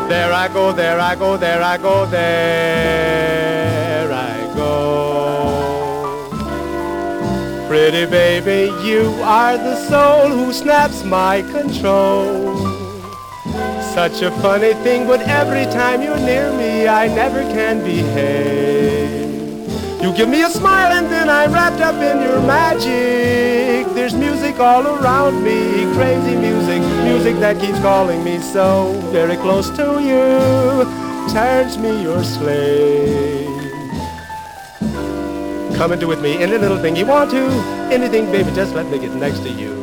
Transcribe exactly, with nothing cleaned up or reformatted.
There I go, there I go, there I go, there I go. Pretty baby, you are the soul who snaps my control. Such a funny thing, but every time you're near me, I never can behave. You give me a smile and then I'm wrapped up in your magic. There's music all around me, crazy music, music that keeps calling me so. Very close to you, turns me your slave. Come and do with me any little thing you want to. Anything, baby, just let me get next to you.